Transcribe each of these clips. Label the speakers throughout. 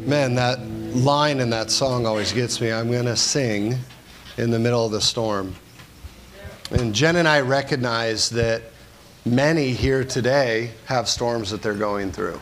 Speaker 1: Man, that line in that song always gets me. I'm going to sing in the middle of the storm. And Jen and I recognize that many here today have storms that they're going through.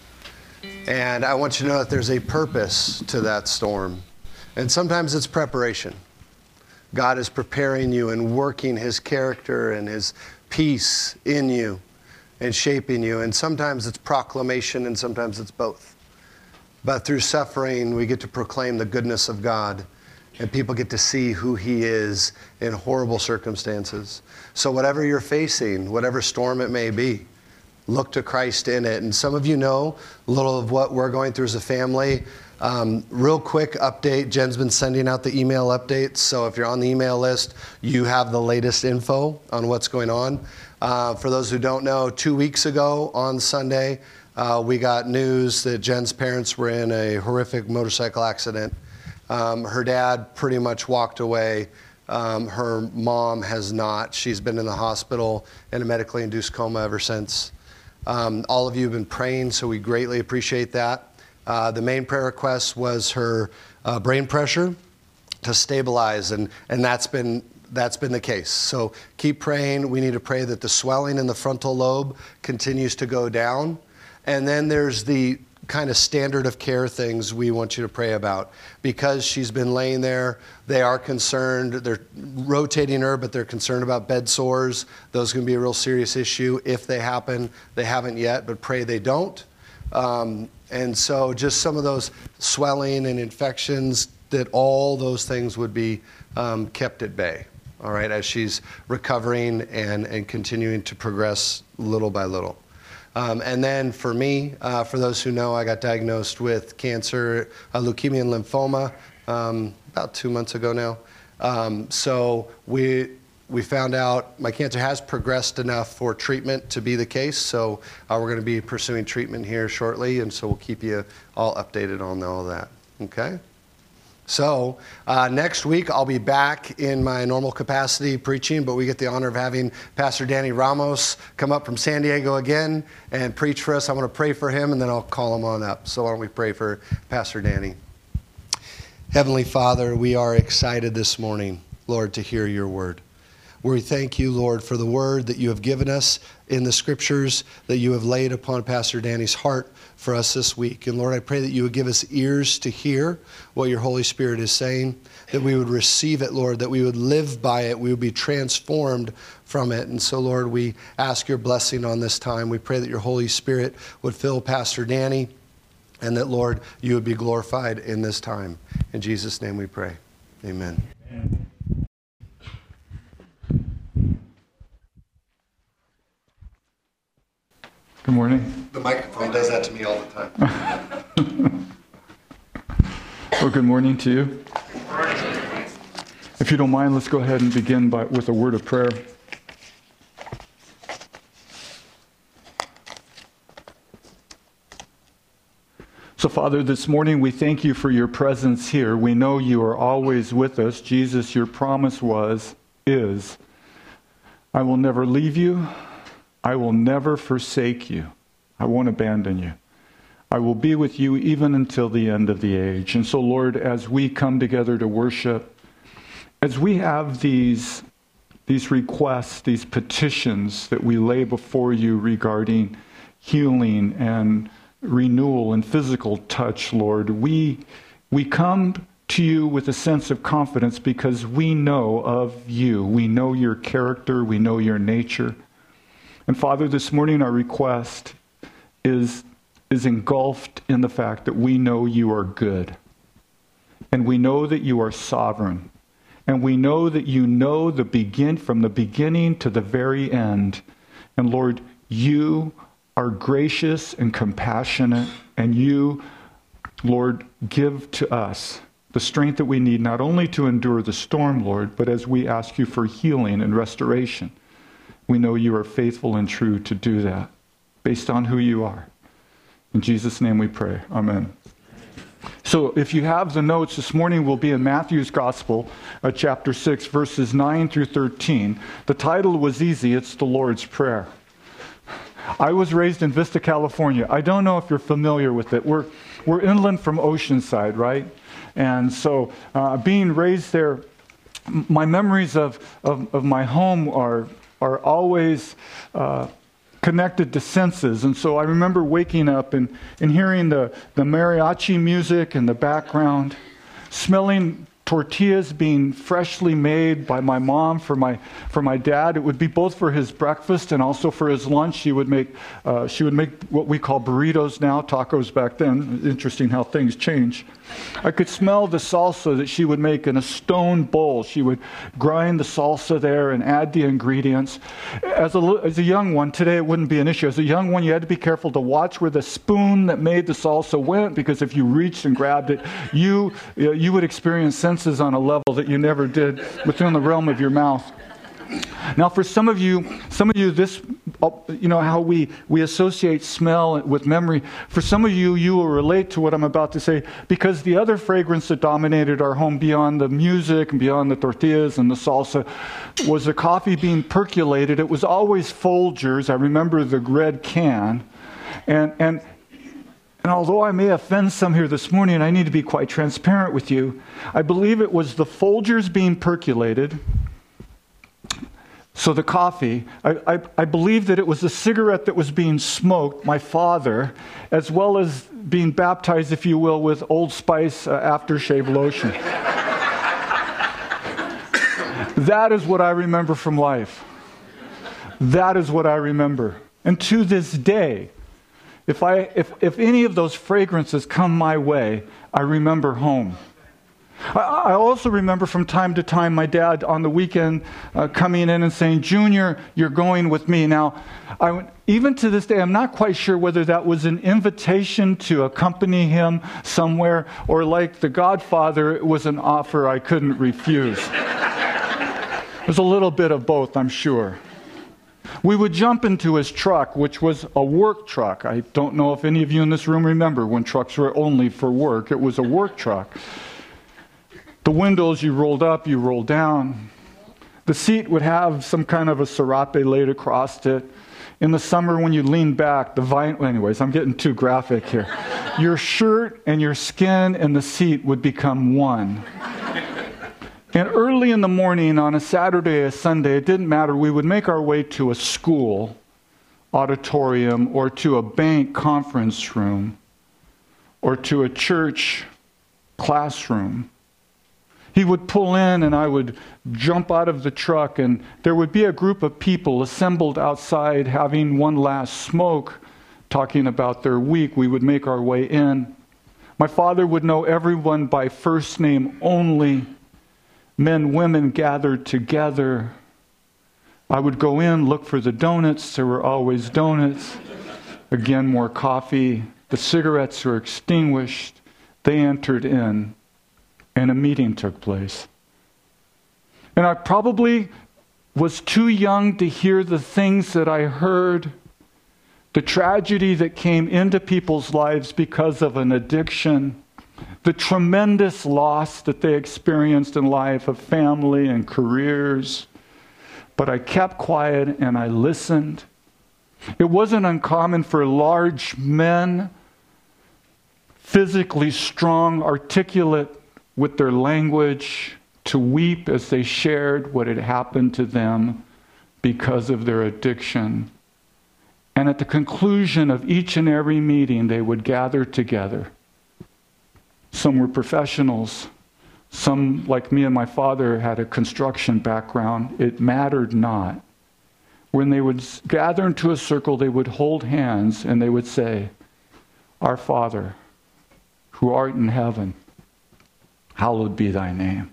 Speaker 1: And I want you to know that there's a purpose to that storm. And sometimes it's preparation. God is preparing you and working His character and His peace in you and shaping you. And sometimes it's proclamation and sometimes it's both. But through suffering, we get to proclaim the goodness of God, and people get to see who He is in horrible circumstances. So whatever you're facing, whatever storm it may be, look to Christ in it. And some of you know a little of what we're going through as a family. Real quick update, Jen's been sending out the email updates. So if you're on the email list, you have the latest info on what's going on. For those who don't know, 2 weeks ago on Sunday, we got news that Jen's parents were in a horrific motorcycle accident. Her dad pretty much walked away. Her mom has not. She's been in the hospital in a medically induced coma ever since. All of you have been praying, so we greatly appreciate that. The main prayer request was her brain pressure to stabilize, and that's been the case. So keep praying. We need to pray that the swelling in the frontal lobe continues to go down. And then there's the kind of standard of care things we want you to pray about. Because she's been laying there, they are concerned. They're rotating her, but they're concerned about bed sores. Those can be a real serious issue if they happen. They haven't yet, but pray they don't. And so just some of those swelling and infections, that all those things would be kept at bay, all right, as she's recovering and continuing to progress little by little. And then for me, for those who know, I got diagnosed with cancer, leukemia and lymphoma about 2 months ago now. So we found out my cancer has progressed enough for treatment to be the case. So we're going to be pursuing treatment here shortly. And so we'll keep you all updated on all that. Okay? So next week, I'll be back in my normal capacity preaching, but we get the honor of having Pastor Danny Ramos come up from San Diego again and preach for us. I want to pray for him, and then I'll call him on up. So why don't we pray for Pastor Danny? Heavenly Father, we are excited this morning, Lord, to hear your word. We thank you, Lord, for the word that you have given us in the scriptures that you have laid upon Pastor Danny's heart for us this week. And Lord, I pray that you would give us ears to hear what your Holy Spirit is saying, that we would receive it, Lord, that we would live by it, we would be transformed from it. And so, Lord, we ask your blessing on this time. We pray that your Holy Spirit would fill Pastor Danny, and that, Lord, you would be glorified in this time. In Jesus' name we pray. Amen. Amen.
Speaker 2: Good morning.
Speaker 1: The microphone does that to me all the time.
Speaker 2: Well, good morning to you. If you don't mind, let's go ahead and begin with a word of prayer. So, Father, this morning we thank you for your presence here. We know you are always with us. Jesus, your promise is, I will never leave you. I will never forsake you. I won't abandon you. I will be with you even until the end of the age. And so, Lord, as we come together to worship, as we have these requests, these petitions that we lay before you regarding healing and renewal and physical touch, Lord, we come to you with a sense of confidence because we know of you. We know your character. We know your nature. And Father, this morning our request is engulfed in the fact that we know you are good. And we know that you are sovereign. And we know that you know from the beginning to the very end. And Lord, you are gracious and compassionate. And you, Lord, give to us the strength that we need not only to endure the storm, Lord, but as we ask you for healing and restoration. We know you are faithful and true to do that based on who you are. In Jesus' name we pray. Amen. So if you have the notes, this morning we'll be in Matthew's Gospel, chapter 6, verses 9 through 13. The title was easy. It's the Lord's Prayer. I was raised in Vista, California. I don't know if you're familiar with it. We're inland from Oceanside, right? And so being raised there, my memories of my home are always connected to senses. And so I remember waking up and hearing the mariachi music in the background, smelling tortillas being freshly made by my mom for my dad. It would be both for his breakfast and also for his lunch. She would make what we call burritos now, tacos back then. Interesting how things change. I could smell the salsa that she would make in a stone bowl. She would grind the salsa there and add the ingredients. As a young one, today it wouldn't be an issue. As a young one, you had to be careful to watch where the spoon that made the salsa went, because if you reached and grabbed it, you would experience senses on a level that you never did within the realm of your mouth. Now, for some of you, this, how we associate smell with memory. For some of you, you will relate to what I'm about to say, because the other fragrance that dominated our home beyond the music and beyond the tortillas and the salsa was the coffee being percolated. It was always Folgers. I remember the red can. And although I may offend some here this morning, I need to be quite transparent with you. I believe it was the Folgers being percolated. So the coffee, I believe that it was the cigarette that was being smoked, my father, as well as being baptized, if you will, with Old Spice aftershave lotion. That is what I remember from life. That is what I remember. And to this day, if any of those fragrances come my way, I remember home. I also remember from time to time my dad on the weekend coming in and saying, "Junior, you're going with me." Now, even to this day, I'm not quite sure whether that was an invitation to accompany him somewhere, or like The Godfather, it was an offer I couldn't refuse. There's a little bit of both, I'm sure. We would jump into his truck, which was a work truck. I don't know if any of you in this room remember when trucks were only for work. It was a work truck. The windows, you rolled up, you rolled down. The seat would have some kind of a serape laid across it. In the summer, when you lean back, anyways, I'm getting too graphic here. Your shirt and your skin and the seat would become one. And early in the morning, on a Saturday, a Sunday, it didn't matter. We would make our way to a school auditorium, or to a bank conference room, or to a church classroom. He would pull in and I would jump out of the truck, and there would be a group of people assembled outside having one last smoke, talking about their week. We would make our way in. My father would know everyone by first name only. Men, women gathered together. I would go in, look for the donuts. There were always donuts. Again, more coffee. The cigarettes were extinguished. They entered in, and a meeting took place. And I probably was too young to hear the things that I heard, the tragedy that came into people's lives because of an addiction, the tremendous loss that they experienced in life of family and careers. But I kept quiet and I listened. It wasn't uncommon for large men, physically strong, articulate with their language, to weep as they shared what had happened to them because of their addiction. And at the conclusion of each and every meeting, they would gather together. Some were professionals. Some, like me and my father, had a construction background. It mattered not. When they would gather into a circle, they would hold hands and they would say, "Our Father, who art in heaven, hallowed be thy name."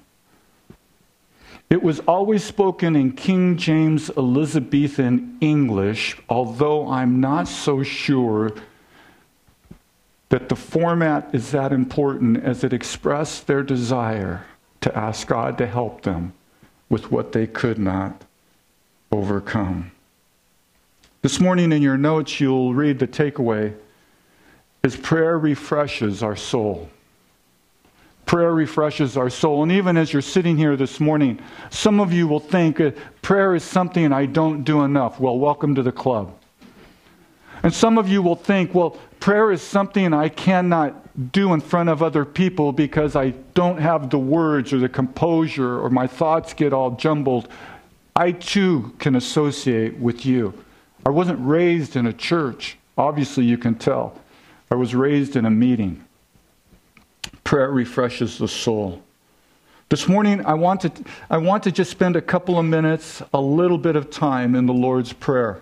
Speaker 2: It was always spoken in King James Elizabethan English, although I'm not so sure that the format is that important, as it expressed their desire to ask God to help them with what they could not overcome. This morning in your notes, you'll read the takeaway is prayer refreshes our soul. Prayer refreshes our soul. And even as you're sitting here this morning, some of you will think prayer is something I don't do enough. Well, welcome to the club. And some of you will think, well, prayer is something I cannot do in front of other people because I don't have the words or the composure or my thoughts get all jumbled. I too can associate with you. I wasn't raised in a church. Obviously, you can tell. I was raised in a meeting. Prayer refreshes the soul. This morning, I want to just spend a couple of minutes, a little bit of time in the Lord's Prayer.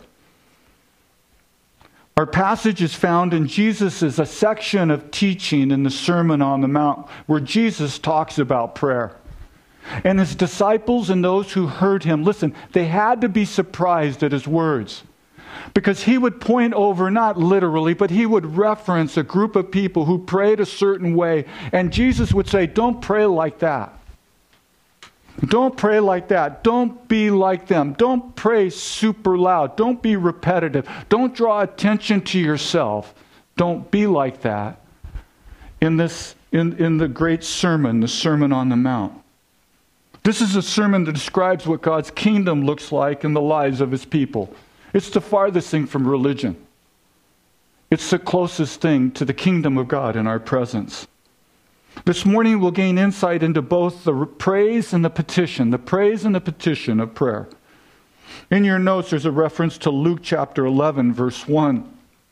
Speaker 2: Our passage is found in Jesus' a section of teaching in the Sermon on the Mount where Jesus talks about prayer. And his disciples and those who heard him, listen, they had to be surprised at his words. Because he would point over, not literally, but he would reference a group of people who prayed a certain way. And Jesus would say, don't pray like that. Don't pray like that. Don't be like them. Don't pray super loud. Don't be repetitive. Don't draw attention to yourself. Don't be like that. In the great sermon, the Sermon on the Mount. This is a sermon that describes what God's kingdom looks like in the lives of his people. It's the farthest thing from religion. It's the closest thing to the kingdom of God in our presence. This morning we'll gain insight into both the praise and the petition of prayer. In your notes there's a reference to Luke chapter 11 verse 1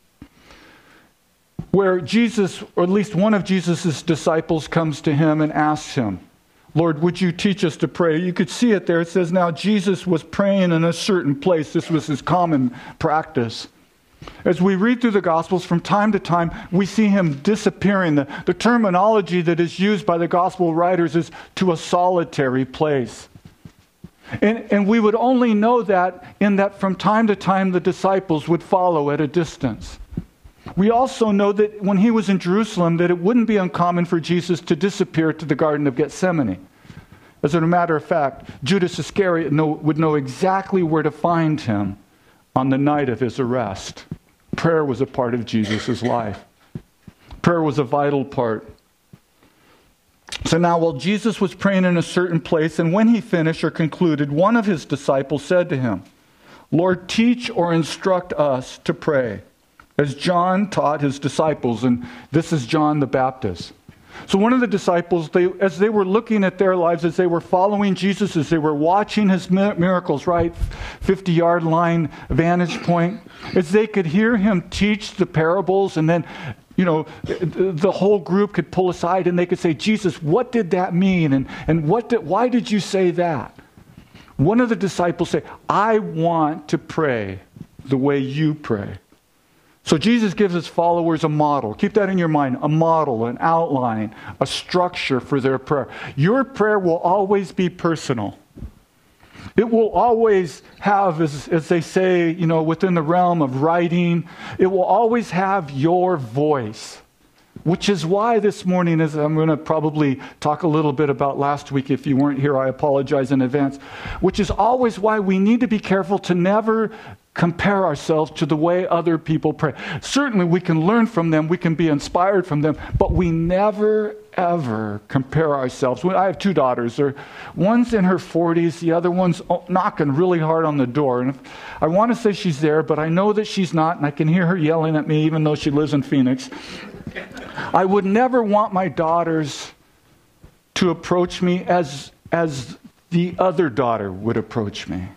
Speaker 2: where Jesus, or at least one of Jesus' disciples, comes to him and asks him, Lord, would you teach us to pray? You could see it there. It says, now Jesus was praying in a certain place. This was his common practice. As we read through the Gospels, from time to time, we see him disappearing. The terminology that is used by the Gospel writers is to a solitary place. And we would only know that in that from time to time the disciples would follow at a distance. We also know that when he was in Jerusalem, that it wouldn't be uncommon for Jesus to disappear to the Garden of Gethsemane. As a matter of fact, Judas Iscariot would know exactly where to find him on the night of his arrest. Prayer was a part of Jesus' life. Prayer was a vital part. So now, while Jesus was praying in a certain place, and when he finished or concluded, one of his disciples said to him, Lord, teach or instruct us to pray, as John taught his disciples, and this is John the Baptist. So one of the disciples, as they were looking at their lives, as they were following Jesus, as they were watching his miracles, right, 50-yard line vantage point, as they could hear him teach the parables, and then, the whole group could pull aside and they could say, Jesus, what did that mean? And why did you say that? One of the disciples said, I want to pray the way you pray. So Jesus gives his followers a model. Keep that in your mind. A model, an outline, a structure for their prayer. Your prayer will always be personal. It will always have, as they say, within the realm of writing, it will always have your voice. Which is why this morning, as I'm going to probably talk a little bit about last week. If you weren't here, I apologize in advance. Which is always why we need to be careful to never compare ourselves to the way other people pray. Certainly we can learn from them, we can be inspired from them, but we never, ever compare ourselves. I have two daughters. One's in her 40s, the other one's knocking really hard on the door. And I want to say she's there, but I know that she's not, and I can hear her yelling at me even though she lives in Phoenix. I would never want my daughters to approach me as the other daughter would approach me.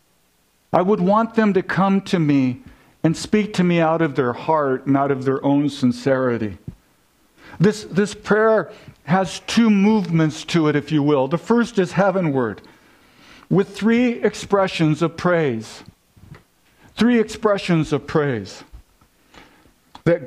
Speaker 2: I would want them to come to me and speak to me out of their heart and out of their own sincerity. This prayer has two movements to it, if you will. The first is heavenward, with three expressions of praise. Three expressions of praise. That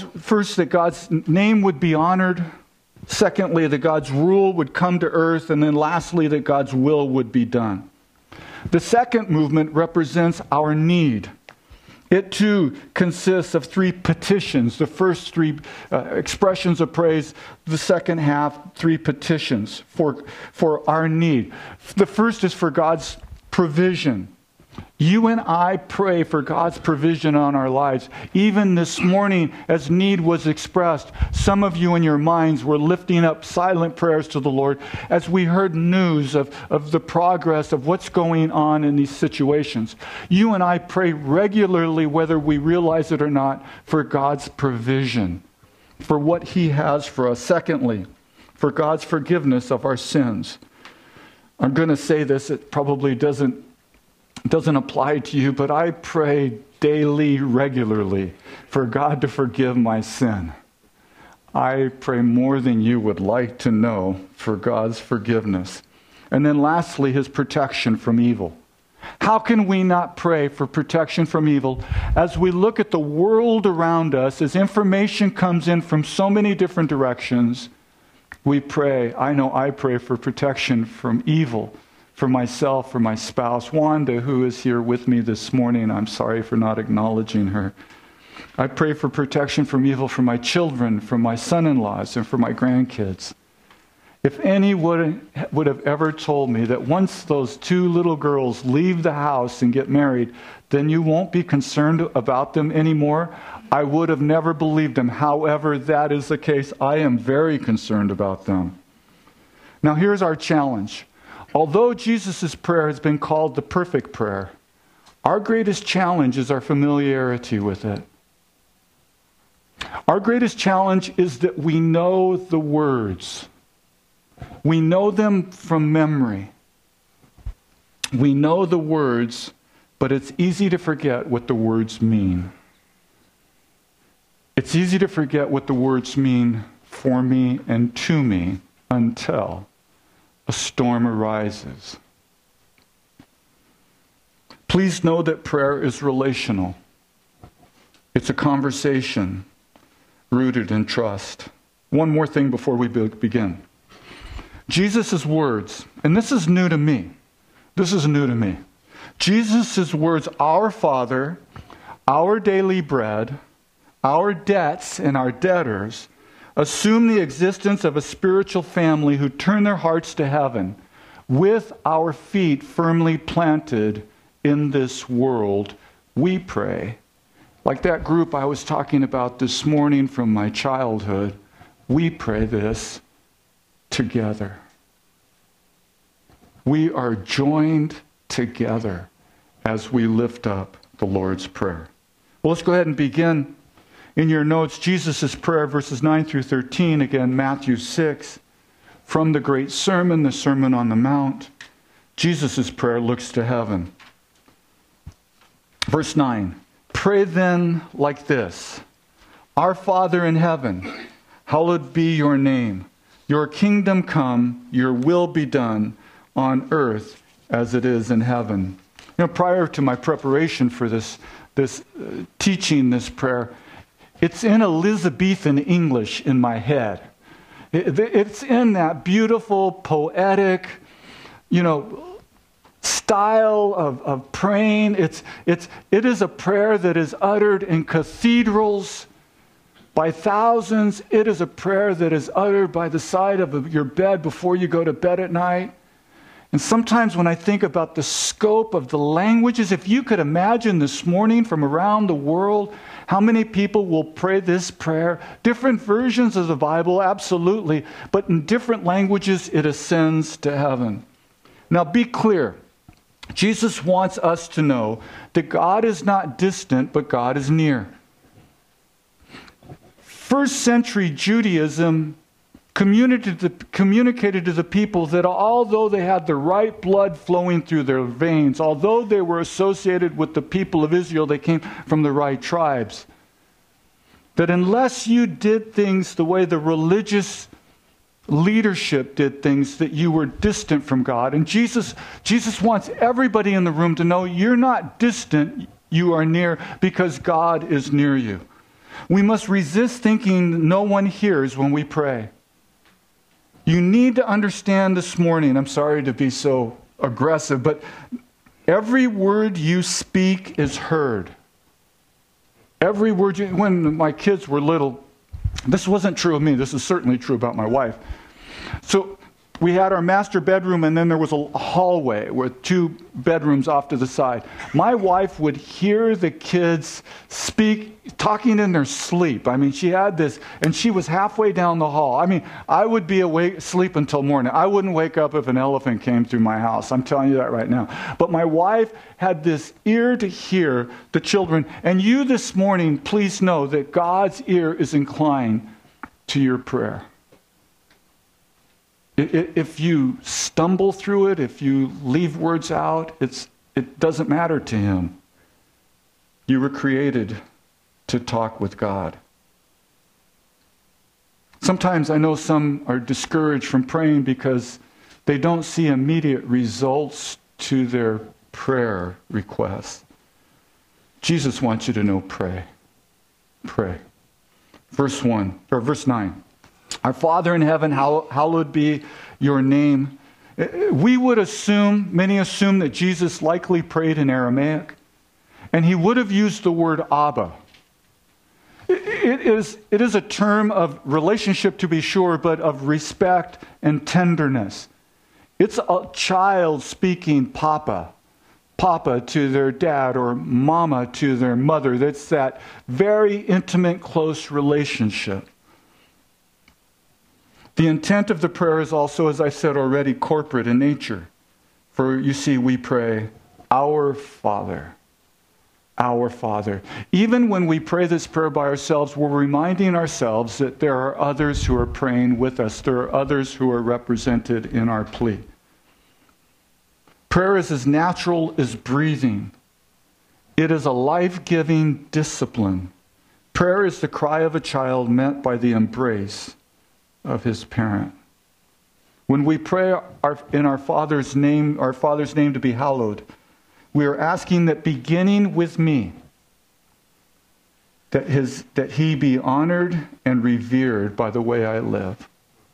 Speaker 2: God's name would be honored. Secondly, that God's rule would come to earth. And then lastly, that God's will would be done. The second movement represents our need. It too consists of three petitions. The first three expressions of praise, the second half, three petitions for our need. The first is for God's provision. You and I pray for God's provision on our lives. Even this morning, as need was expressed, some of you in your minds were lifting up silent prayers to the Lord as we heard news of the progress of what's going on in these situations. You and I pray regularly, whether we realize it or not, for God's provision, for what He has for us. Secondly, for God's forgiveness of our sins. I'm going to say this, it probably doesn't apply to you, but I pray daily, regularly, for God to forgive my sin. I pray more than you would like to know for God's forgiveness. And then lastly, His protection from evil. How can we not pray for protection from evil as we look at the world around us, as information comes in from so many different directions? We pray, I pray for protection from evil, for myself, for my spouse, Wanda, who is here with me this morning. I'm sorry for not acknowledging her. I pray for protection from evil for my children, for my son-in-laws, and for my grandkids. If anyone would have ever told me that once those two little girls leave the house and get married, then you won't be concerned about them anymore, I would have never believed them. However, that is the case. I am very concerned about them. Now, here's our challenge. Although Jesus' prayer has been called the perfect prayer, our greatest challenge is our familiarity with it. Our greatest challenge is that we know the words. We know them from memory. We know the words, but it's easy to forget what the words mean. It's easy to forget what the words mean for me and to me until a storm arises. Please know that prayer is relational. It's a conversation rooted in trust. One more thing before we begin. Jesus' words, and this is new to me. This is new to me. Jesus' words, our Father, our daily bread, our debts and our debtors, assume the existence of a spiritual family who turn their hearts to heaven with our feet firmly planted in this world. We pray. Like that group I was talking about this morning from my childhood, we pray this together. We are joined together as we lift up the Lord's Prayer. Well, let's go ahead and begin. In your notes, Jesus' prayer, verses 9 through 13, again, Matthew 6. From the great sermon, the Sermon on the Mount, Jesus' prayer looks to heaven. Verse 9, pray then like this. Our Father in heaven, hallowed be your name. Your kingdom come, your will be done on earth as it is in heaven. You know, prior to my preparation for this teaching this prayer, it's in Elizabethan English in my head. It's in that beautiful, poetic, style of praying. It is a prayer that is uttered in cathedrals by thousands. It is a prayer that is uttered by the side of your bed before you go to bed at night. And sometimes when I think about the scope of the languages, if you could imagine this morning from around the world, how many people will pray this prayer? Different versions of the Bible, absolutely, but in different languages it ascends to heaven. Now be clear, Jesus wants us to know that God is not distant, but God is near. First century Judaism communicated to the people that although they had the right blood flowing through their veins, although they were associated with the people of Israel, they came from the right tribes, that unless you did things the way the religious leadership did things, that you were distant from God. And Jesus wants everybody in the room to know you're not distant, you are near, because God is near you. We must resist thinking no one hears when we pray. You need to understand this morning, I'm sorry to be so aggressive, but every word you speak is heard. Every word when my kids were little, this wasn't true of me, this is certainly true about my wife. So we had our master bedroom, and then there was a hallway with 2 bedrooms off to the side. My wife would hear the kids talking in their sleep. I mean, she had this, and she was halfway down the hall. I mean, I would be asleep until morning. I wouldn't wake up if an elephant came through my house. I'm telling you that right now. But my wife had this ear to hear the children. And you this morning, please know that God's ear is inclined to your prayer. If you stumble through it, if you leave words out, it doesn't matter to him. You were created to talk with God. Sometimes I know some are discouraged from praying because they don't see immediate results to their prayer requests. Jesus wants you to know, pray. Pray. Verse 9. Our Father in heaven, hallowed be your name. We would assume, many assume, that Jesus likely prayed in Aramaic, and he would have used the word Abba. It is a term of relationship, to be sure, but of respect and tenderness. It's a child speaking Papa to their dad, or Mama to their mother. That's that very intimate, close relationship. The intent of the prayer is also, as I said already, corporate in nature. For you see, we pray, Our Father. Our Father. Even when we pray this prayer by ourselves, we're reminding ourselves that there are others who are praying with us. There are others who are represented in our plea. Prayer is as natural as breathing. It is a life-giving discipline. Prayer is the cry of a child met by the embrace of his parent. When we pray in our Father's name to be hallowed, we are asking that beginning with me, that he be honored and revered by the way I live.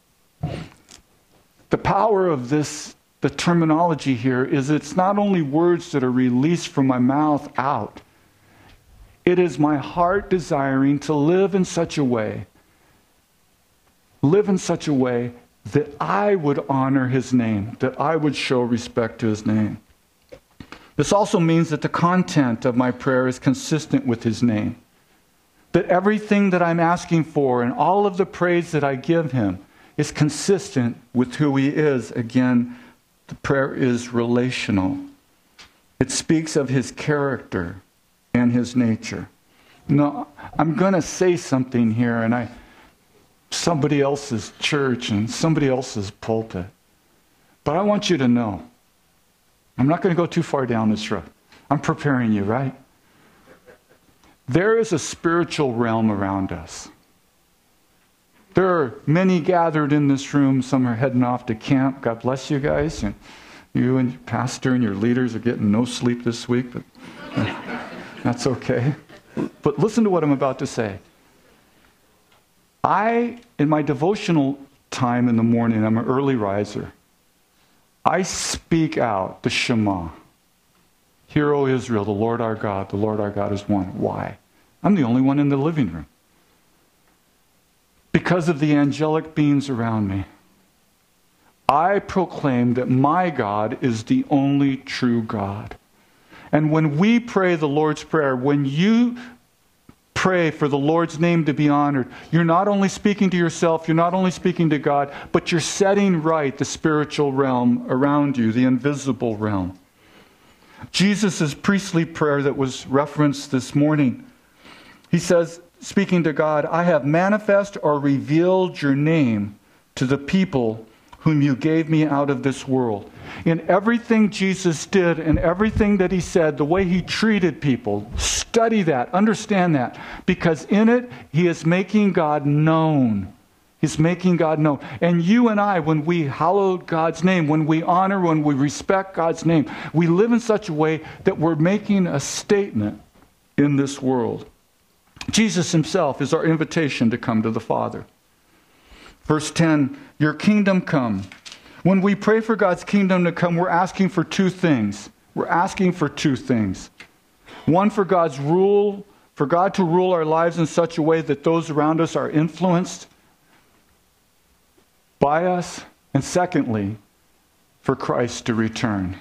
Speaker 2: The power of this, the terminology here, is it's not only words that are released from my mouth out. It is my heart desiring to live in such a way that I would honor his name, that I would show respect to his name. This also means that the content of my prayer is consistent with his name. That everything that I'm asking for and all of the praise that I give him is consistent with who he is. Again, the prayer is relational. It speaks of his character and his nature. Now, I'm going to say something here, and somebody else's church and somebody else's pulpit. But I want you to know, I'm not going to go too far down this road. I'm preparing you, right? There is a spiritual realm around us. There are many gathered in this room. Some are heading off to camp. God bless you guys. And you and your pastor and your leaders are getting no sleep this week, but that's okay. But listen to what I'm about to say. In my devotional time in the morning, I'm an early riser. I speak out the Shema. Hear, O Israel, the Lord our God is one. Why? I'm the only one in the living room. Because of the angelic beings around me. I proclaim that my God is the only true God. And when we pray the Lord's Prayer, when you pray for the Lord's name to be honored, you're not only speaking to yourself, you're not only speaking to God, but you're setting right the spiritual realm around you, the invisible realm. Jesus' priestly prayer that was referenced this morning, he says, speaking to God, I have manifest or revealed your name to the people whom you gave me out of this world. In everything Jesus did and everything that he said, the way he treated people, study that, understand that, because in it, he is making God known. He's making God known. And you and I, when we hallow God's name, when we honor, when we respect God's name, we live in such a way that we're making a statement in this world. Jesus himself is our invitation to come to the Father. Verse 10, your kingdom come. When we pray for God's kingdom to come, we're asking for two things. We're asking for two things. One, for God's rule, for God to rule our lives in such a way that those around us are influenced by us And secondly, for Christ to return.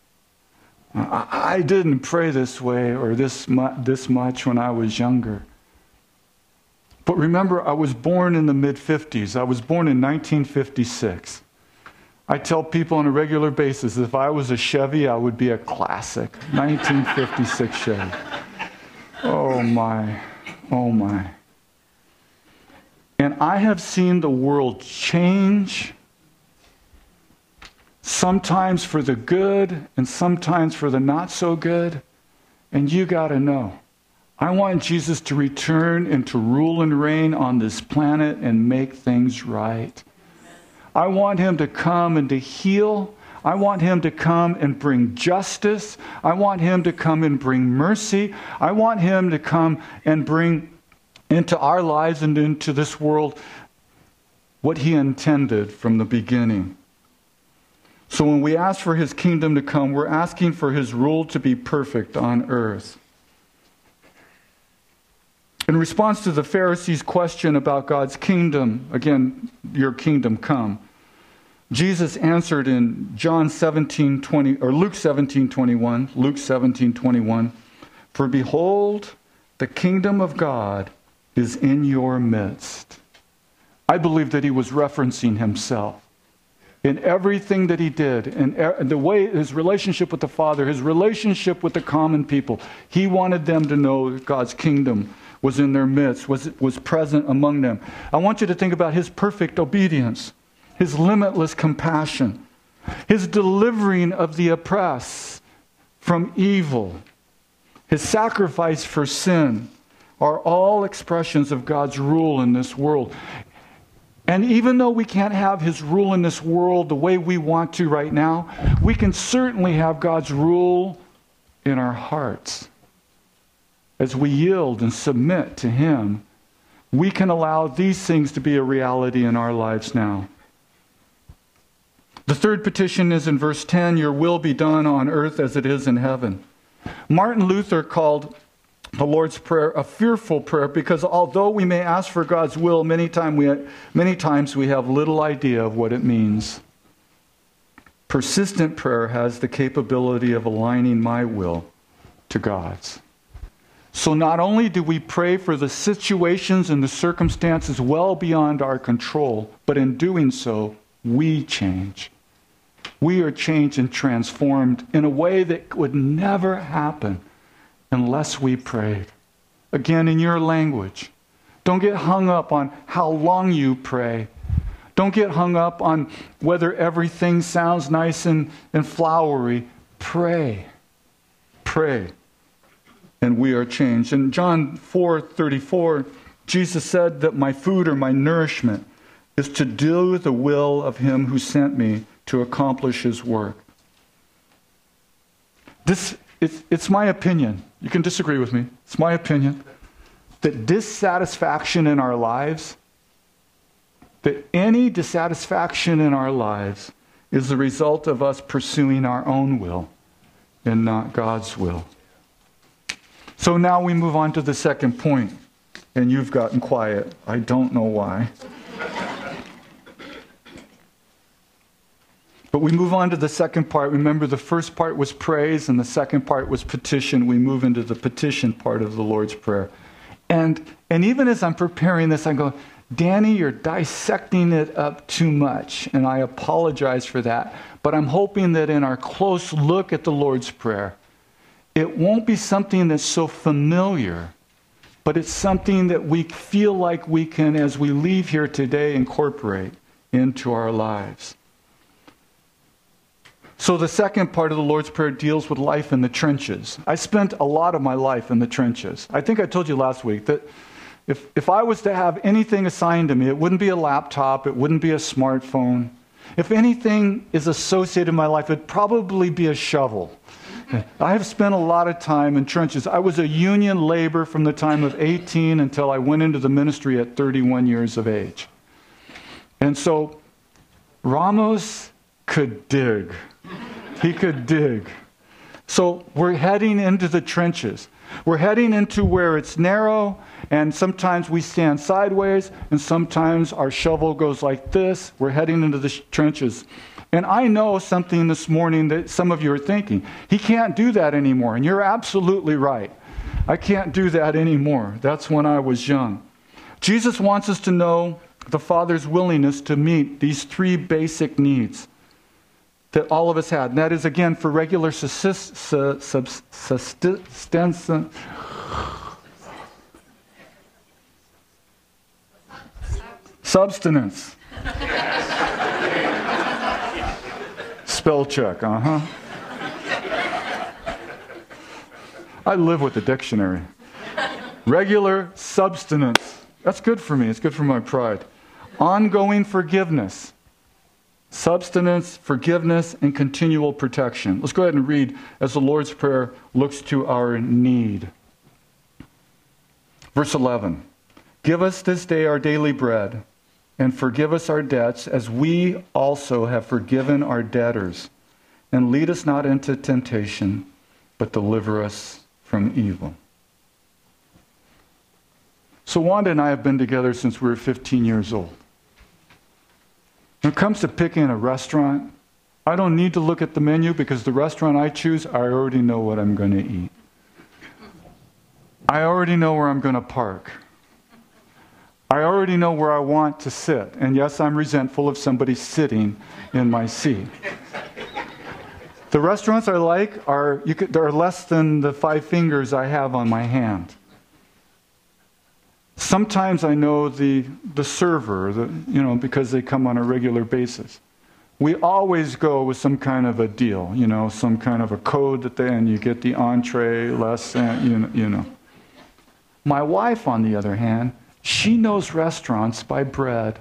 Speaker 2: I didn't pray this way or this much when I was younger. But remember, I was born in the mid-50s. I was born in 1956. I tell people on a regular basis, if I was a Chevy, I would be a classic. 1956 Chevy. Oh my, oh my. And I have seen the world change, sometimes for the good and sometimes for the not so good. And you got to know, I want Jesus to return and to rule and reign on this planet and make things right. I want him to come and to heal. I want him to come and bring justice. I want him to come and bring mercy. I want him to come and bring into our lives and into this world what he intended from the beginning. So when we ask for his kingdom to come, we're asking for his rule to be perfect on earth. In response to the Pharisees' question about God's kingdom, again, your kingdom come, Jesus answered in Luke 17:21, for behold, the kingdom of God is in your midst. I believe that he was referencing himself. In everything that he did, and the way his relationship with the Father, his relationship with the common people, he wanted them to know that God's kingdom was in their midst, was present among them. I want you to think about his perfect obedience, his limitless compassion, his delivering of the oppressed from evil, his sacrifice for sin are all expressions of God's rule in this world. And even though we can't have his rule in this world the way we want to right now, we can certainly have God's rule in our hearts. As we yield and submit to him, we can allow these things to be a reality in our lives now. The third petition is in verse 10, your will be done on earth as it is in heaven. Martin Luther called the Lord's Prayer a fearful prayer because although we may ask for God's will, many times we have little idea of what it means. Persistent prayer has the capability of aligning my will to God's. So not only do we pray for the situations and the circumstances well beyond our control, but in doing so, we change. We are changed and transformed in a way that would never happen unless we prayed. Again, in your language. Don't get hung up on how long you pray. Don't get hung up on whether everything sounds nice and flowery. Pray. Pray. And we are changed. In John 4:34, Jesus said that my food or my nourishment is to do the will of him who sent me to accomplish his work. It's my opinion. You can disagree with me. It's my opinion that dissatisfaction in our lives, that any dissatisfaction in our lives is the result of us pursuing our own will and not God's will. So now we move on to the second point, and you've gotten quiet. I don't know why. But we move on to the second part. Remember, the first part was praise, and the second part was petition. We move into the petition part of the Lord's Prayer. And even as I'm preparing this, I go, Danny, you're dissecting it up too much, and I apologize for that. But I'm hoping that in our close look at the Lord's Prayer, it won't be something that's so familiar, but it's something that we feel like we can, as we leave here today, incorporate into our lives. So the second part of the Lord's Prayer deals with life in the trenches. I spent a lot of my life in the trenches. I think I told you last week that if I was to have anything assigned to me, it wouldn't be a laptop, it wouldn't be a smartphone. If anything is associated in my life, it'd probably be a shovel. I have spent a lot of time in trenches. I was a union laborer from the time of 18 until I went into the ministry at 31 years of age. And so Ramos could dig. He could dig. So we're heading into the trenches. We're heading into where it's narrow, and sometimes we stand sideways, and sometimes our shovel goes like this. We're heading into the trenches. And I know something this morning that some of you are thinking. He can't do that anymore. And you're absolutely right. I can't do that anymore. That's when I was young. Jesus wants us to know the Father's willingness to meet these three basic needs that all of us had. And that is, again, for regular subsistence. Substance. Spell check, I live with the dictionary. Regular substance. That's good for me. It's good for my pride. Ongoing forgiveness. Substance, forgiveness, and continual protection. Let's go ahead and read as the Lord's Prayer looks to our need. Verse 11. Give us this day our daily bread, and forgive us our debts as we also have forgiven our debtors. And lead us not into temptation, but deliver us from evil. So Wanda and I have been together since we were 15 years old. When it comes to picking a restaurant, I don't need to look at the menu because the restaurant I choose, I already know what I'm going to eat. I already know where I'm going to park. I already know where I want to sit. And yes, I'm resentful of somebody sitting in my seat. The restaurants I like are less than the 5 fingers I have on my hand. Sometimes I know the server, because they come on a regular basis. We always go with some kind of a deal, some kind of a code and you get the entree less, My wife, on the other hand, she knows restaurants by bread.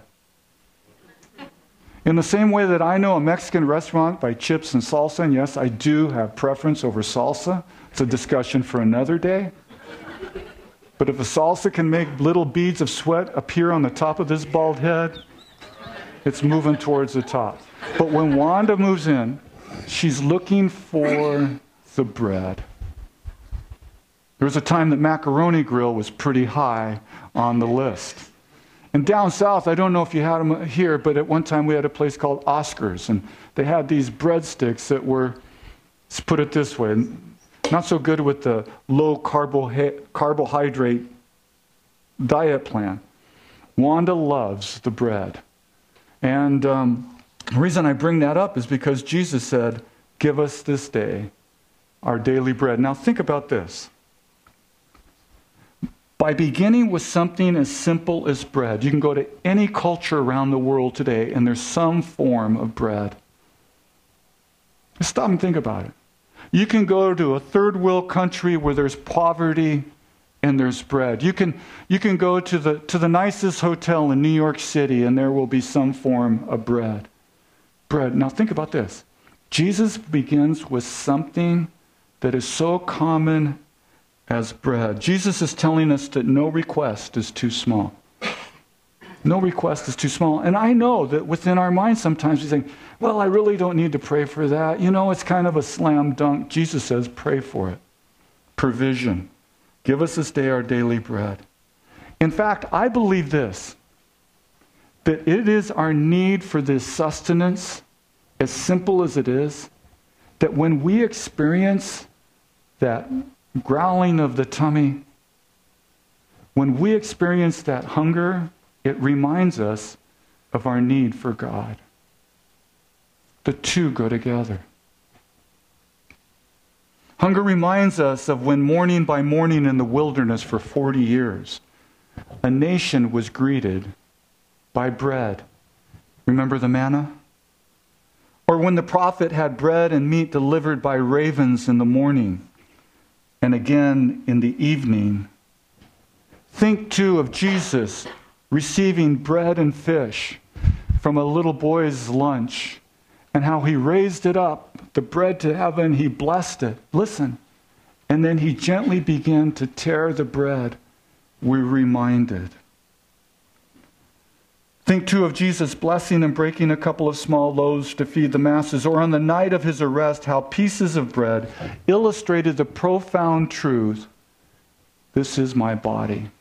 Speaker 2: In the same way that I know a Mexican restaurant by chips and salsa, and yes, I do have preference over salsa. It's a discussion for another day. But if a salsa can make little beads of sweat appear on the top of this bald head, it's moving towards the top. But when Wanda moves in, she's looking for the bread. There was a time that Macaroni Grill was pretty high on the list. And down south, I don't know if you had them here, but at one time we had a place called Oscar's, and they had these breadsticks that were, let's put it this way, not so good with the low carbohydrate diet plan. Wanda loves the bread. And the reason I bring that up is because Jesus said, give us this day our daily bread. Now think about this. By beginning with something as simple as bread, you can go to any culture around the world today and there's some form of bread. Just stop and think about it. You can go to a third world country where there's poverty and there's bread. You can go to the nicest hotel in New York City and there will be some form of bread. Bread. Now think about this. Jesus begins with something that is so common as bread. Jesus is telling us that no request is too small. No request is too small. And I know that within our minds sometimes we think, well, I really don't need to pray for that. It's kind of a slam dunk. Jesus says, pray for it. Provision. Give us this day our daily bread. In fact, I believe this, that it is our need for this sustenance, as simple as it is, that when we experience that growling of the tummy, when we experience that hunger, it reminds us of our need for God. The two go together. Hunger reminds us of when morning by morning in the wilderness for 40 years, a nation was greeted by bread. Remember the manna? Or when the prophet had bread and meat delivered by ravens in the morning, and again in the evening. Think too of Jesus receiving bread and fish from a little boy's lunch and how he raised it up, the bread to heaven, he blessed it. Listen. And then he gently began to tear the bread. We're reminded. Think too of Jesus blessing and breaking a couple of small loaves to feed the masses, or on the night of his arrest, how pieces of bread illustrated the profound truth This is my body.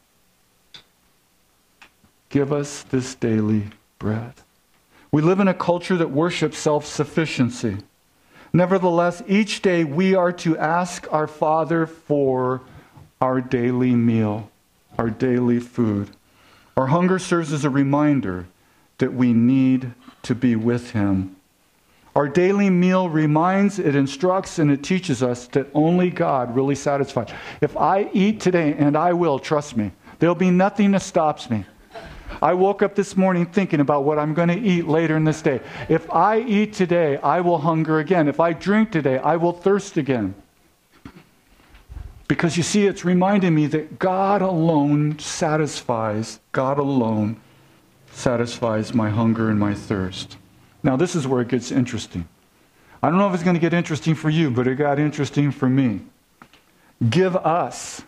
Speaker 2: Give us this daily bread. We live in a culture that worships self-sufficiency. Nevertheless, each day we are to ask our Father for our daily meal, our daily food. Our hunger serves as a reminder that we need to be with Him. Our daily meal reminds, it instructs, and it teaches us that only God really satisfies. If I eat today, and I will, trust me, there'll be nothing that stops me. I woke up this morning thinking about what I'm going to eat later in this day. If I eat today, I will hunger again. If I drink today, I will thirst again. Because you see, it's reminding me that God alone satisfies. God alone satisfies my hunger and my thirst. Now, this is where it gets interesting. I don't know if it's going to get interesting for you, but it got interesting for me. Give us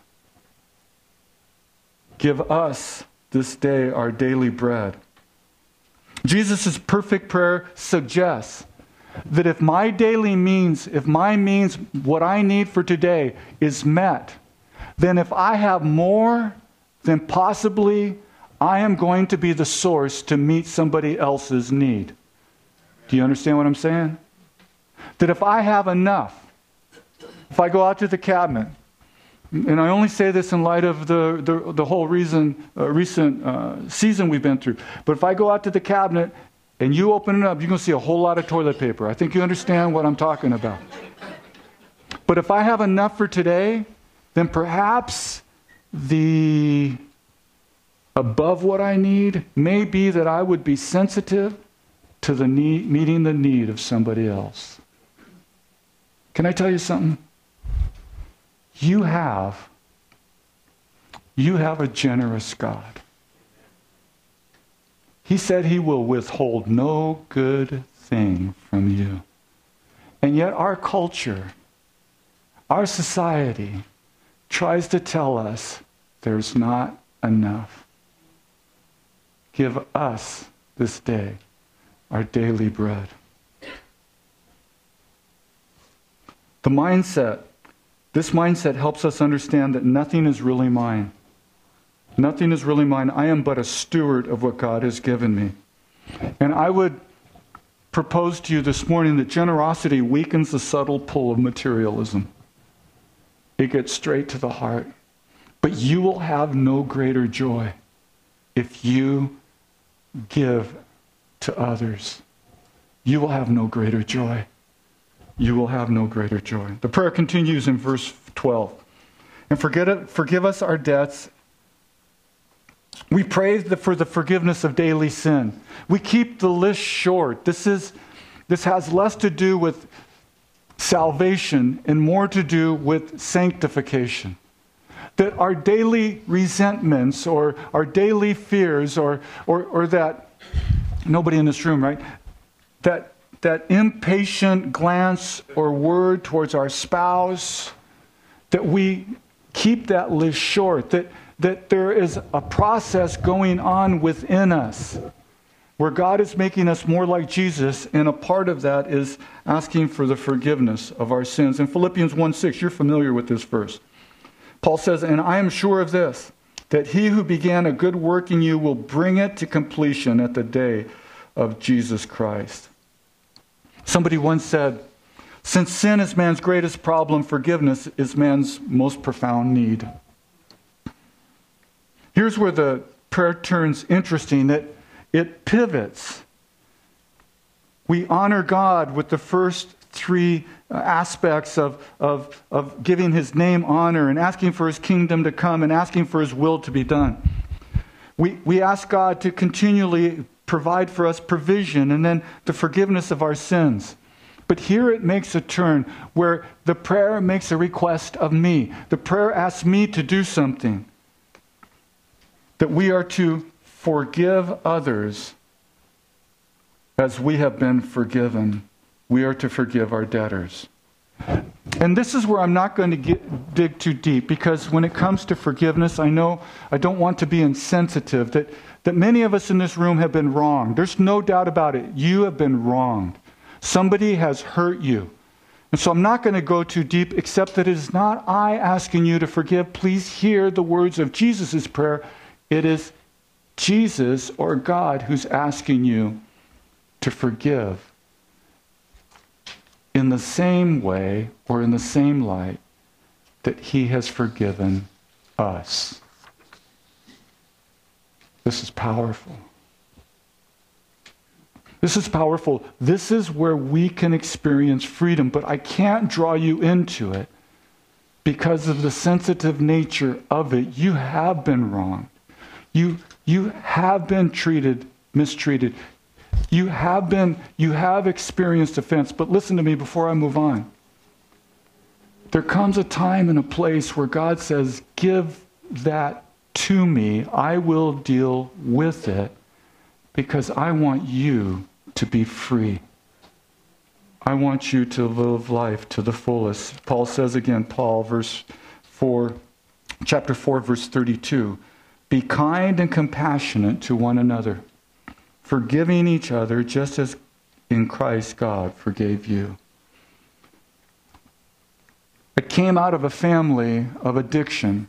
Speaker 2: this day our daily bread. Jesus' perfect prayer suggests that if my means, what I need for today is met, then if I have more, then possibly I am going to be the source to meet somebody else's need. Do you understand what I'm saying? That if I have enough, if I go out to the cabinet, and I only say this in light of the whole recent season we've been through. But if I go out to the cabinet and you open it up, you're going to see a whole lot of toilet paper. I think you understand what I'm talking about. But if I have enough for today, then perhaps the above what I need may be that I would be sensitive to the need, meeting the need of somebody else. Can I tell you something? You have a generous God. He said He will withhold no good thing from you. And yet our culture, our society, tries to tell us there's not enough. Give us this day our daily bread. This mindset helps us understand that nothing is really mine. Nothing is really mine. I am but a steward of what God has given me. And I would propose to you this morning that generosity weakens the subtle pull of materialism. It gets straight to the heart. But you will have no greater joy if you give to others. You will have no greater joy. You will have no greater joy. The prayer continues in verse 12. And forgive us our debts. We pray for the forgiveness of daily sin. We keep the list short. This has less to do with salvation and more to do with sanctification. That our daily resentments or our daily fears or that, nobody in this room, right? That impatient glance or word towards our spouse, that we keep that list short, that there is a process going on within us where God is making us more like Jesus, and a part of that is asking for the forgiveness of our sins. In Philippians 1:6, you're familiar with this verse. Paul says, "And I am sure of this, that He who began a good work in you will bring it to completion at the day of Jesus Christ." Somebody once said, "Since sin is man's greatest problem, forgiveness is man's most profound need." Here's where the prayer turns interesting, that it pivots. We honor God with the first three aspects of giving His name honor and asking for His kingdom to come and asking for His will to be done. We ask God to continually provide for us provision and then the forgiveness of our sins. But here it makes a turn where the prayer makes a request of me. The prayer asks me to do something. That we are to forgive others as we have been forgiven. We are to forgive our debtors. And this is where I'm not going to dig too deep, because when it comes to forgiveness, I know I don't want to be insensitive, that many of us in this room have been wronged. There's no doubt about it. You have been wronged. Somebody has hurt you. And so I'm not going to go too deep, except that it is not I asking you to forgive. Please hear the words of Jesus' prayer. It is Jesus or God who's asking you to forgive in the same way or in the same light that He has forgiven us. This is powerful. This is powerful. This is where we can experience freedom, but I can't draw you into it because of the sensitive nature of it. You have been wronged. You have been mistreated. You have experienced offense. But listen to me before I move on. There comes a time and a place where God says, give that to me. I will deal with it because I want you to be free. I want you to live life to the fullest. Paul says again, chapter 4, verse 32, be kind and compassionate to one another, forgiving each other just as in Christ God forgave you. I came out of a family of addiction.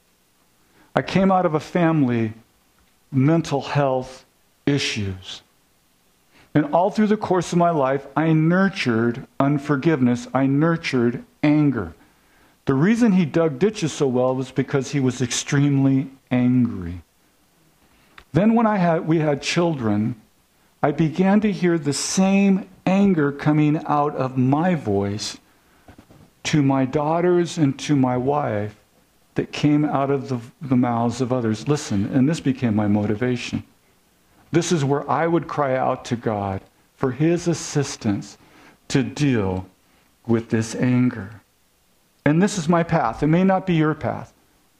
Speaker 2: I came out of a family mental health issues. And all through the course of my life, I nurtured unforgiveness. I nurtured anger. The reason he dug ditches so well was because he was extremely angry. Then when we had children, I began to hear the same anger coming out of my voice to my daughters and to my wife that came out of the mouths of others. Listen, and this became my motivation. This is where I would cry out to God for His assistance to deal with this anger. And this is my path. It may not be your path.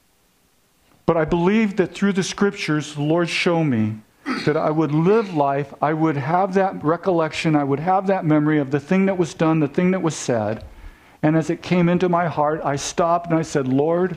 Speaker 2: But I believe that through the Scriptures, the Lord showed me that I would live life, I would have that recollection, I would have that memory of the thing that was done, the thing that was said. And as it came into my heart, I stopped and I said, Lord,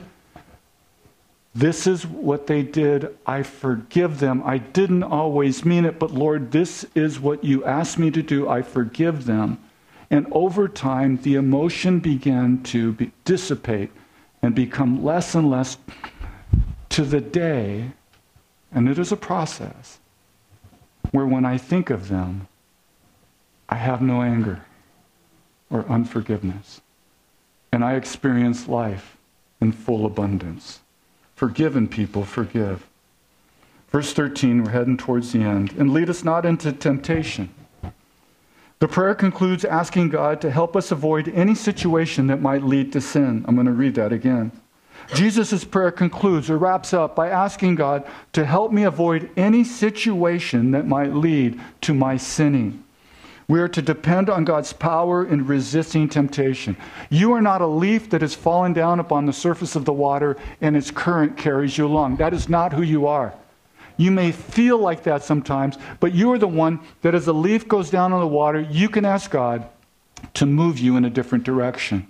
Speaker 2: this is what they did. I forgive them. I didn't always mean it, but Lord, this is what you asked me to do. I forgive them. And over time, the emotion began to dissipate and become less and less to the day, and it is a process, where when I think of them, I have no anger or unforgiveness. And I experience life in full abundance. Forgiven people forgive. Verse 13, we're heading towards the end. And lead us not into temptation. The prayer concludes asking God to help us avoid any situation that might lead to sin. I'm going to read that again. Jesus' prayer concludes or wraps up by asking God to help me avoid any situation that might lead to my sinning. We are to depend on God's power in resisting temptation. You are not a leaf that has fallen down upon the surface of the water and its current carries you along. That is not who you are. You may feel like that sometimes, but you are the one that as a leaf goes down on the water, you can ask God to move you in a different direction.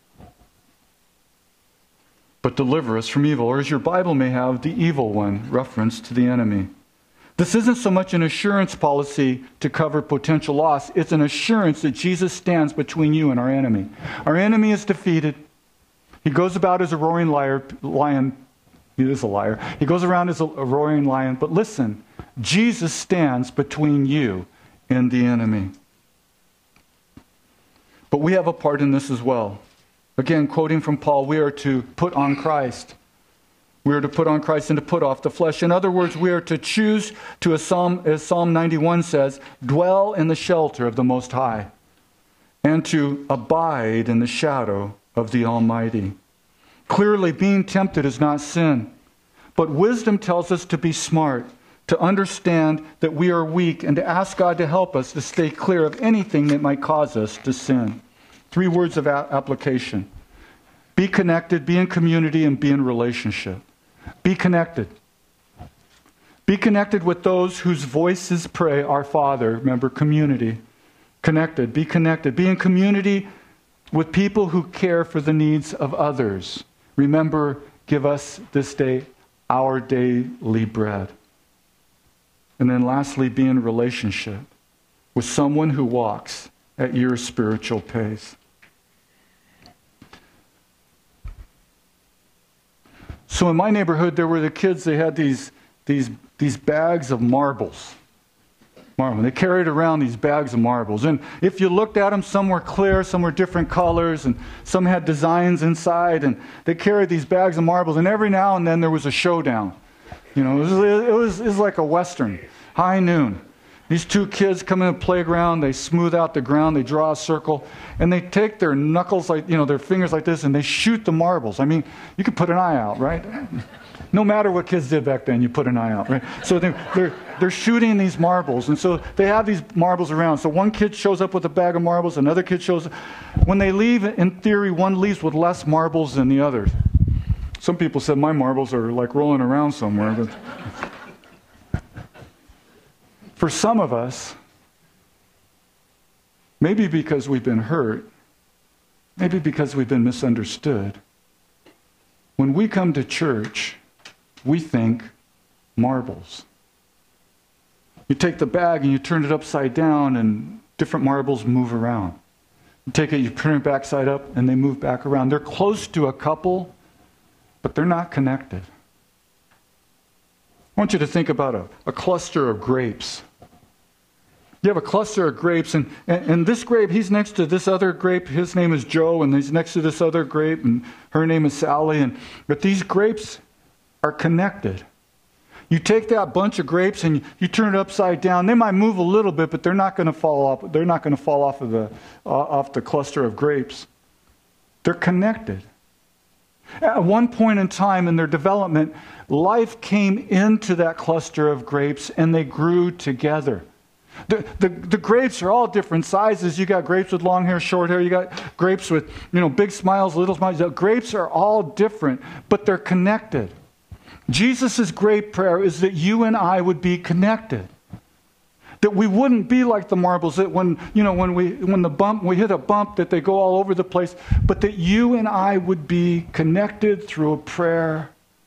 Speaker 2: But deliver us from evil, or as your Bible may have, the evil one, reference to the enemy. This isn't so much an assurance policy to cover potential loss. It's an assurance that Jesus stands between you and our enemy. Our enemy is defeated. He goes about as a roaring lion. He is a liar. He goes around as a roaring lion. But listen, Jesus stands between you and the enemy. But we have a part in this as well. Again, quoting from Paul, we are to put on Christ. We are to put on Christ and to put off the flesh. In other words, we are to choose to, as Psalm 91 says, dwell in the shelter of the Most High and to abide in the shadow of the Almighty. Clearly, being tempted is not sin, but wisdom tells us to be smart, to understand that we are weak, and to ask God to help us to stay clear of anything that might cause us to sin. 3 words of application. Be connected, be in community, and be in relationship. Be connected. Be connected with those whose voices pray, Our Father. Remember, community. Connected. Be connected. Be in community with people who care for the needs of others. Remember, give us this day our daily bread. And then lastly, be in relationship with someone who walks at your spiritual pace. So in my neighborhood, there were the kids, they had these bags of marbles. They carried around these bags of marbles. And if you looked at them, some were clear, some were different colors, and some had designs inside. And they carried these bags of marbles. And every now and then there was a showdown. You know, it was like a Western, high noon. These two kids come in the playground, they smooth out the ground, they draw a circle, and they take their knuckles, like, you know, their fingers like this, and they shoot the marbles. I mean, you could put an eye out, right? No matter what kids did back then, you put an eye out, right? So they're shooting these marbles, and so they have these marbles around. So one kid shows up with a bag of marbles, another kid shows up. When they leave, in theory, one leaves with less marbles than the other. Some people said my marbles are like rolling around somewhere, but for some of us, maybe because we've been hurt, maybe because we've been misunderstood, when we come to church, we think marbles. You take the bag and you turn it upside down and different marbles move around. You take it, you turn it back side up, and they move back around. They're close to a couple, but they're not connected. I want you to think about a cluster of grapes. You have a cluster of grapes, and this grape, he's next to this other grape. His name is Joe, and he's next to this other grape, and her name is Sally. But these grapes are connected. You take that bunch of grapes and you turn it upside down. They might move a little bit, but they're not going to fall off. They're not going to fall off of off the cluster of grapes. They're connected. At one point in time in their development, life came into that cluster of grapes, and they grew together. The grapes are all different sizes. You got grapes with long hair, short hair. You got grapes with, big smiles, little smiles. The grapes are all different, but they're connected. Jesus' great prayer is that you and I would be connected. That we wouldn't be like the marbles, that when we hit a bump, that they go all over the place, but that you and I would be connected through a prayer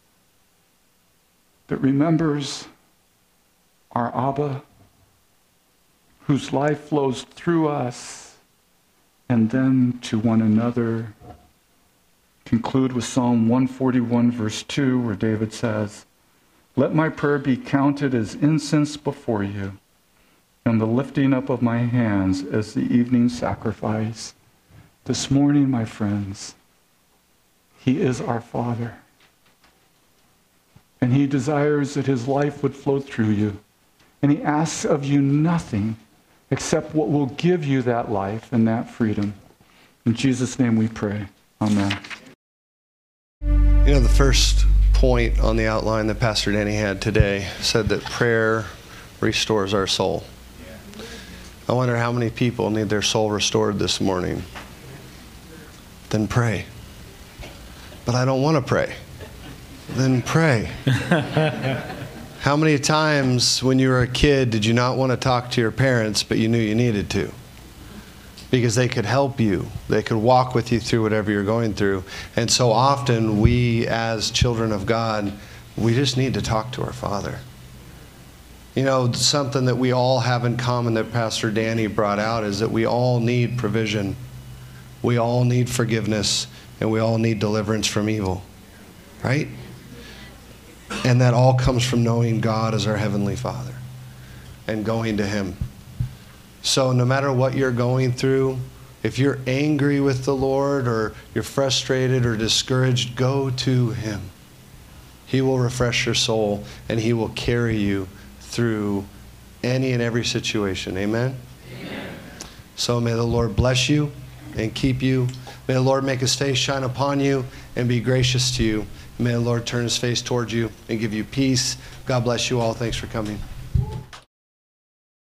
Speaker 2: that remembers our Abba, whose life flows through us and then to one another. Conclude with Psalm 141, verse 2, where David says, "Let my prayer be counted as incense before you, and the lifting up of my hands as the evening sacrifice." This morning, my friends, He is our Father. And He desires that His life would flow through you. And He asks of you nothing except what will give you that life and that freedom. In Jesus' name we pray. Amen.
Speaker 1: The first point on the outline that Pastor Danny had today said that prayer restores our soul. I wonder how many people need their soul restored this morning. Then pray. But I don't want to pray. Then pray. How many times when you were a kid did you not want to talk to your parents, but you knew you needed to? Because they could help you. They could walk with you through whatever you're going through. And so often we, as children of God, we just need to talk to our Father. Something that we all have in common that Pastor Danny brought out is that we all need provision. We all need forgiveness. And we all need deliverance from evil. Right? And that all comes from knowing God as our Heavenly Father and going to Him. So no matter what you're going through, if you're angry with the Lord or you're frustrated or discouraged, go to Him. He will refresh your soul and He will carry you through any and every situation. Amen? Amen. So may the Lord bless you and keep you. May the Lord make His face shine upon you and be gracious to you. May the Lord turn His face towards you and give you peace. God bless you all. Thanks for coming.